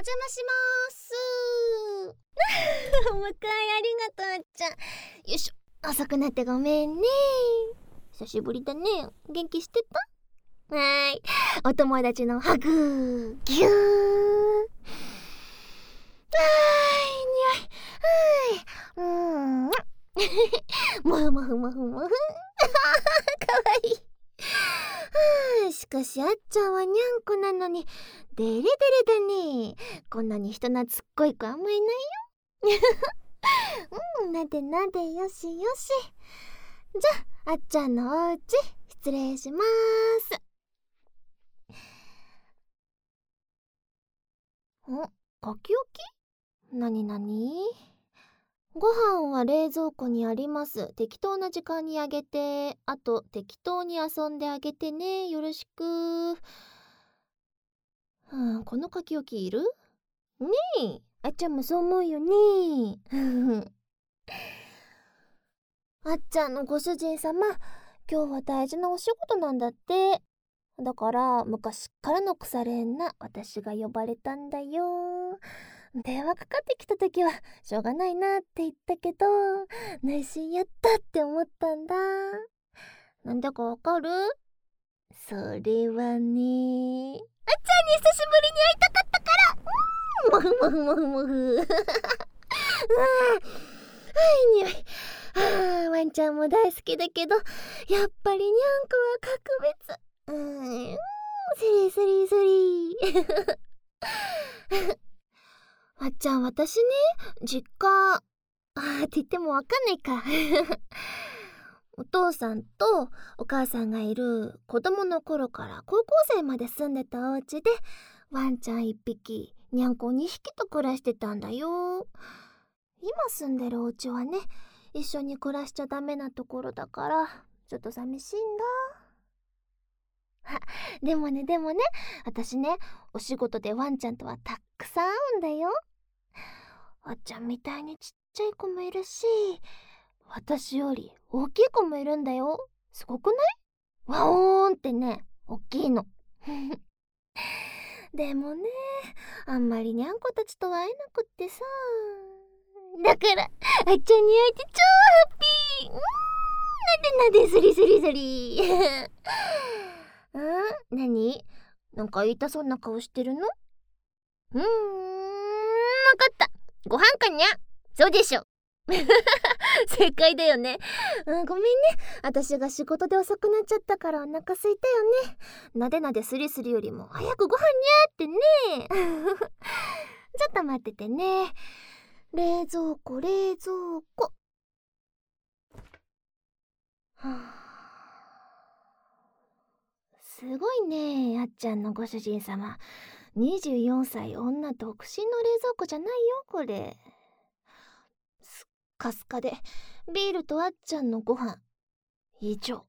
邪魔しまーす。お迎えありがとう、あっちゃん。よいしょ。遅くなってごめんね。久しぶりだね。元気してた？はーい。お友達のハグギュー。はーい、にゃい。もふもふもふもふ。かわいい。しかしあっちゃんはにゃんこなのにデレデレだね。こんなに人懐っこい子あんまいないよ。なでなでよしよし。じゃあっちゃんのおうち失礼しまーす。書き置き？なになに？ご飯は冷蔵庫にあります。適当な時間にあげて、あと適当に遊んであげてね。よろしく。この書き置きいる？ねえ、あっちゃんもそう思うよね。あっちゃんのご主人様、今日は大事なお仕事なんだって。だから昔からの腐れ縁な私が呼ばれたんだよ。電話かかってきた時はしょうがないなって言ったけど、内心やったって思ったんだ。なんだかわかる？それはね、あっちゃんに久しぶりに会いたかったから。もふもふもふもふ。はいにおい。ワンちゃんも大好きだけど、やっぱりにゃんこは格別。スリスリスリ。わっちゃん、私ね、実家って言ってもわかんないか。お父さんとお母さんがいる子供の頃から高校生まで住んでたお家で、ワンちゃん1匹、にゃんこ2匹と暮らしてたんだよ。今住んでるお家はね、一緒に暮らしちゃダメなところだから、ちょっと寂しいんだ。でもね、私ね、お仕事でワンちゃんとはたくさん会うんだよ。わっちゃんみたいにちっちゃい子もいるし、私より大きい子もいるんだよ。すごくない？ワオーンってね、大きいの。でもね、あんまりにゃんこたちと会えなくってさ。だから、あっちゃんに会えて超ハッピー。なでなでスリスリスリ。なに？なんか言いたそうな顔してるの？わかった。ご飯かにゃ。そうでしょ。正解だよね。ごめんね。私が仕事で遅くなっちゃったからお腹空いたよね。なでなでスリスリよりも早くご飯にゃってね。ちょっと待っててね。冷蔵庫。すごいね、あっちゃんのご主人様。24歳女独身の冷蔵庫じゃないよ、これ。すっかすかで、ビールとあっちゃんのご飯以上。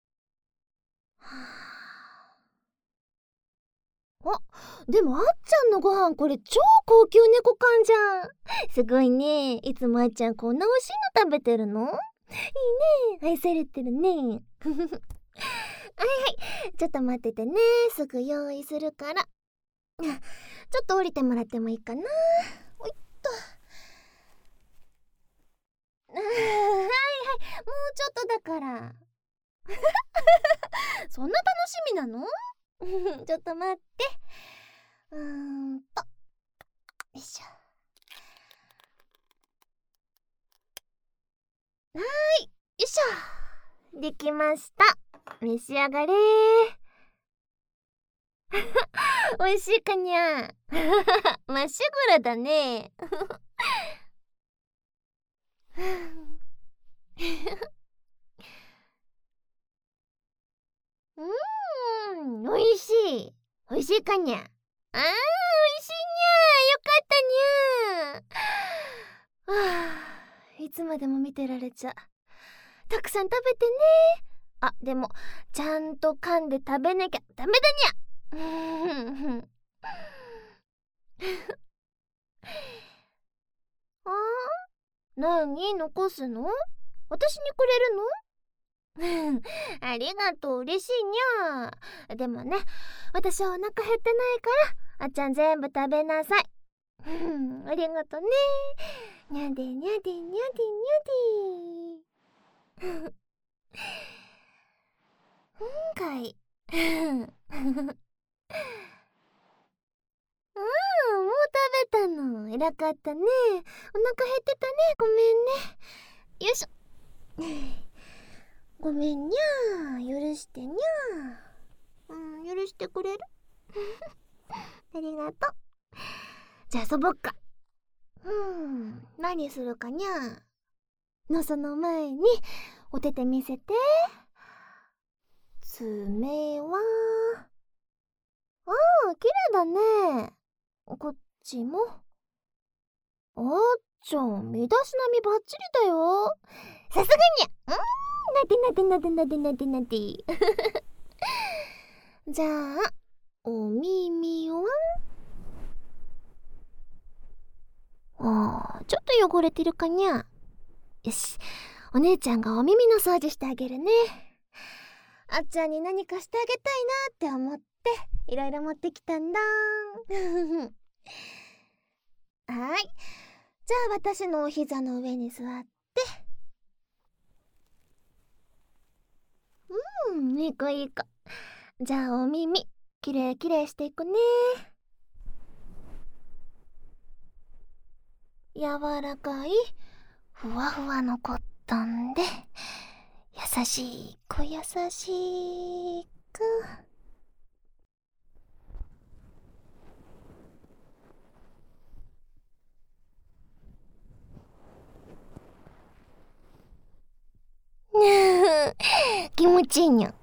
でもあっちゃんのご飯これ超高級猫缶じゃん。すごいね。いつもあっちゃんこんな美味しいの食べてるの？いいね。愛されてるね。はい。ちょっと待っててね。すぐ用意するから。ちょっと降りてもらってもいいかな。おいっと。もうちょっとだから。そんな楽しみなの？ちょっと待って。よいしょ。よいしょ。できました。召し上がれ。美味しいかにゃ。まっしぐらだね。美味しい。美味しいかにゃ。美味しいにゃ。よかったにゃ。いつまでも見てられちゃ。たくさん食べてね。でもちゃんと噛んで食べなきゃダメだにゃ。なに残すの？私にくれるの？ありがとう、嬉しいにゃ。でもね、私はお腹減ってないから、あっちゃん全部食べなさい。 ありがとね。にゃでにゃでにゃでにゃで。かい。もう食べたの。偉かったね。お腹減ってたね。ごめんね。よいしょ。ごめんにゃー。許してにゃー。許してくれる？ありがとう。じゃあ遊ぼっか。何するかにゃの。その前にお手手見せて。爪は綺麗だね。こっちも。あっちゃん、身だしなみバッチリだよ。さすがにゃ。なでなでなでなでなでなで。じゃあお耳はちょっと汚れてるかにゃ。よし、お姉ちゃんがお耳の掃除してあげるね。あっちゃんに何かしてあげたいなって思っていろいろ持ってきたんだ。はい、じゃあ私のお膝の上に座って。いい子いい子。じゃあお耳きれいきれいしていくね。柔らかいふわふわのコットンで優しく優しく。気持ちいいにゃ。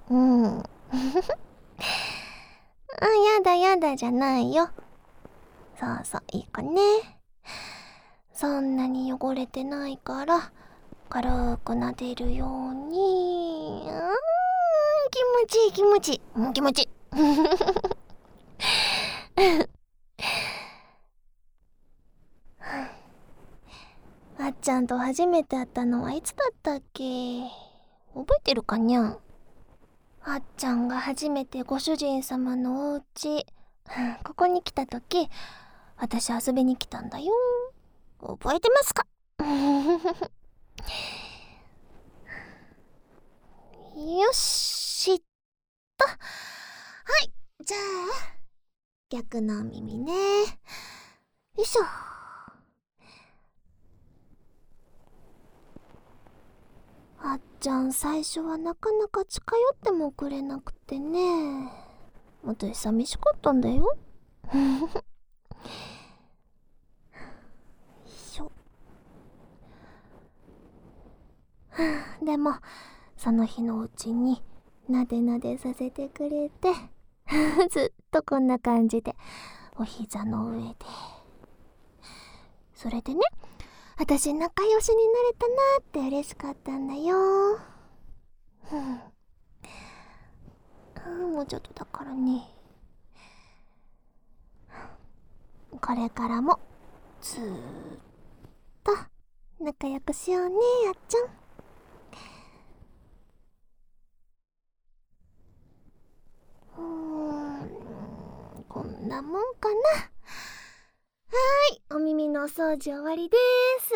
やだやだじゃないよ。そうそう、いい子ね。そんなに汚れてないから軽く撫でるように。気持ちいい気持ちいい。気持ちいい。あっちゃんと初めて会ったのはいつだったっけ？覚えてるかにゃ？あっちゃんが初めてご主人様のお家、ここに来た時、私遊びに来たんだよ。覚えてますか？よしっと。はい、じゃあ逆の耳ね。よいしょ。あっちゃん最初はなかなか近寄ってもくれなくてね。私寂しかったんだよ。よいしょ。でもその日のうちになでなでさせてくれてずっとこんな感じでお膝の上で。それでね、私仲良しになれたなって嬉しかったんだよ。もうちょっとだからね。これからもずーっと仲良くしようね、あっちゃん。こんなもんかな。はーい、お耳のお掃除終わりです。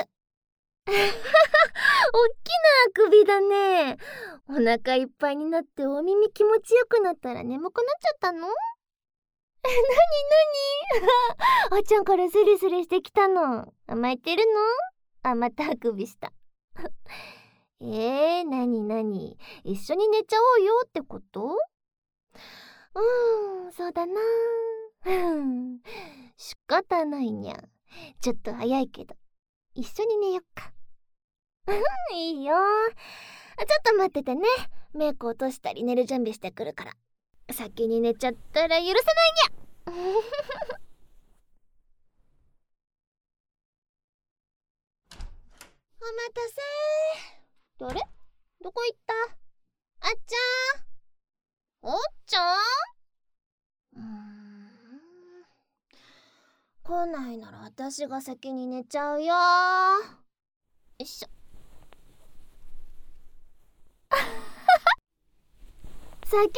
おっきなあくびだね。お腹いっぱいになってお耳気持ちよくなったら眠くなっちゃったの？なになに？あっちゃんからスリスリしてきたの。甘えてるの？またあくびした。なになに、一緒に寝ちゃおうよってこと？そうだな。仕方ないにゃ。ちょっと早いけど一緒に寝よっか。いいよ。ちょっと待っててね。メイク落としたり寝る準備してくるから。先に寝ちゃったら許せないにゃ。お待たせ。誰？どこ行った？あっちゃん？おっちゃん？来ないなら私が先に寝ちゃうよ。よいしょ。先にベッ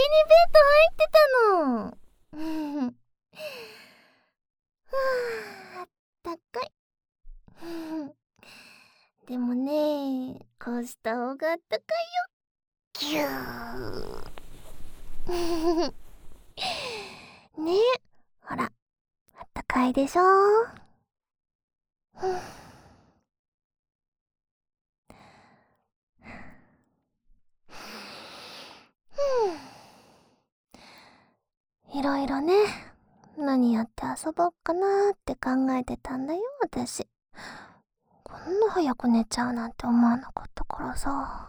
ド入ってたの。 でもね、こうした方があったかいよ。ぎゅー。ね、ほら、あったかいでしょ。いろいろね、何やって遊ぼっかなーって考えてたんだよ、私。こんな早く寝ちゃうなんて思わなかったからさ。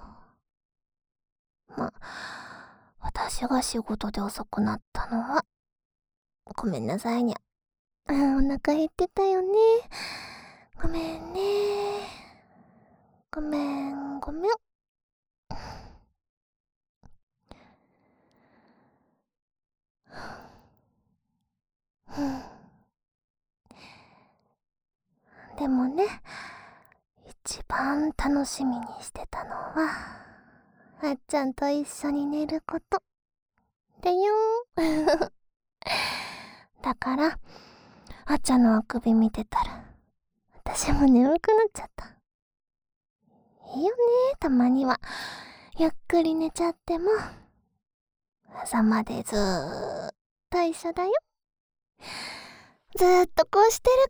私が仕事で遅くなったのは、ごめんなさいにゃ。お腹減ってたよね。ごめんね。ごめん、ごめん。でもね、一番楽しみにしてたのは、あっちゃんと一緒に寝ることだよ。だから、あっちゃんのあくび見てたら、私も眠くなっちゃった。いいよね、たまには。ゆっくり寝ちゃっても、朝までずーっと一緒だよ。ずーっとこうしてる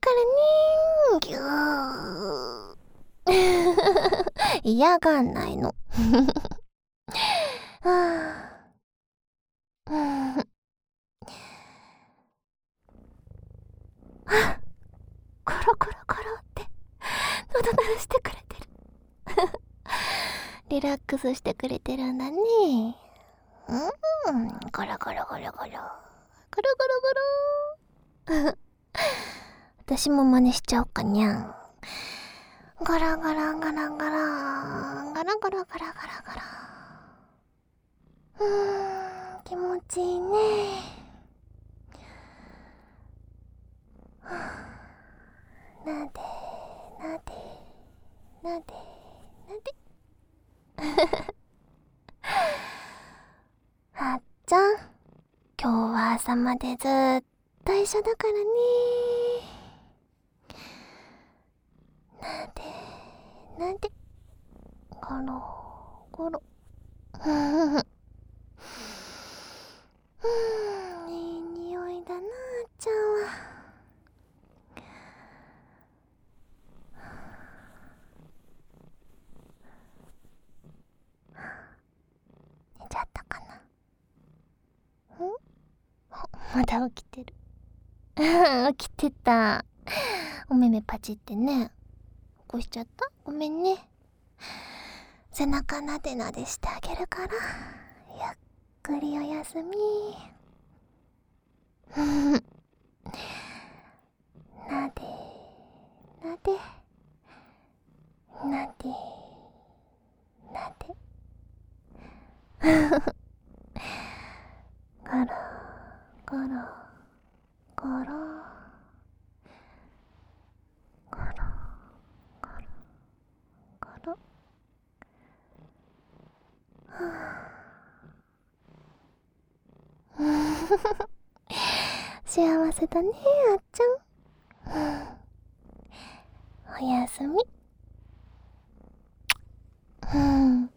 からねー。ぎゅー。嫌がんないの。はぁ。コロコロコロって喉鳴らしてくれてる。リラックスしてくれてるんだね。ゴロゴロゴロゴロ。ゴロゴロゴロ。私も真似しちゃおうかにゃん。ゴロゴロゴロゴロ。ゴロゴロゴロゴロゴロ。気持ちいいね。なでなでなでなで。あっちゃん、今日は朝までずーっと一緒だからね。なでなで、ゴロゴロ。いい匂いだな、あっちゃんは。寝ちゃったかな。まだ起きてる。起きてた。お目目パチってね。起こしちゃった？ごめんね。背中なでなでしてあげるから、ゆっくりおやすみ。なでなでなでなで。ゴロゴロゴロゴロゴロゴロ。幸せだね、あっちゃん。おやすみ。